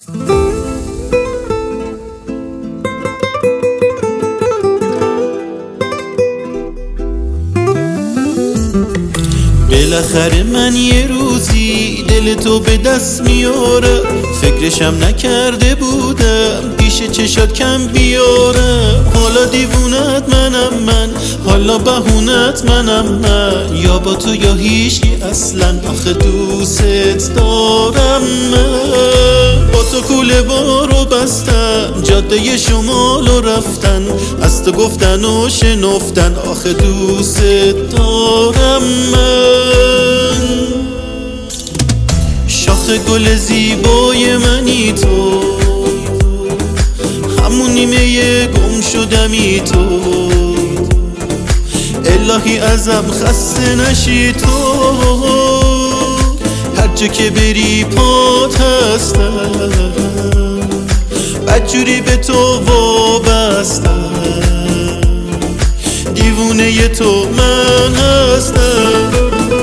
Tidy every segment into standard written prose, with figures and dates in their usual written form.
بالاخره من یه روزی دل تو به دست میارم، فکرشم نکرده بودم پیش چشات کم بیارم. حالا دیوونت منم من، حالا بهونت منم من، یا با تو یا هیچکی اصلا، آخه دوست دارم من. با تو کوله بارو بستم، جاده شمال رو رفتن، از تو گفتن و شنفتن، آخه دوست دارم من. شاخ گل زیبای منی تو، همون نیمه گم شدمی تو، الهی ازم خسته نشی تو، هر جا که بری پات هستم، بدجوری به تو وابستم، دیوونه تو من هستم.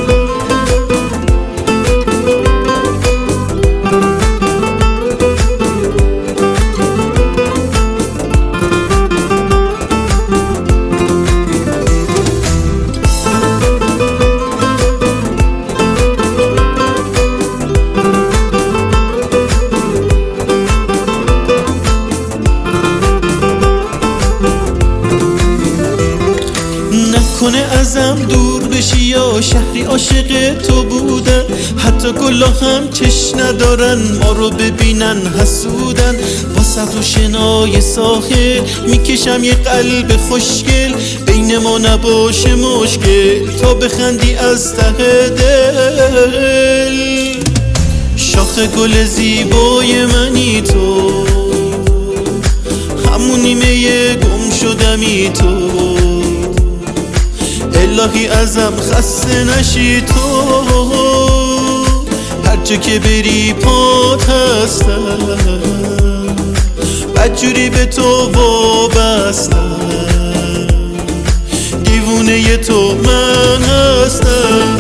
کنه ازم دور بشی یا شهری عاشق تو بودن، حتی گلا هم چش ندارن ما رو ببینن حسودن. واسه تو شنای ساحل میکشم یه قلب خوشگل، بین ما نباشه مشکل تا بخندی از ته دل. شاخ گل زیبای منی تو، همون نیمه گم شدمی تو، الهی ازم خسته نشی تو، هر جا که بری پات هستم، بدجوری به تو وابستم، دیوونه تو من هستم.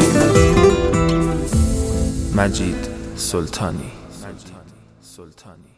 مجید سلطانی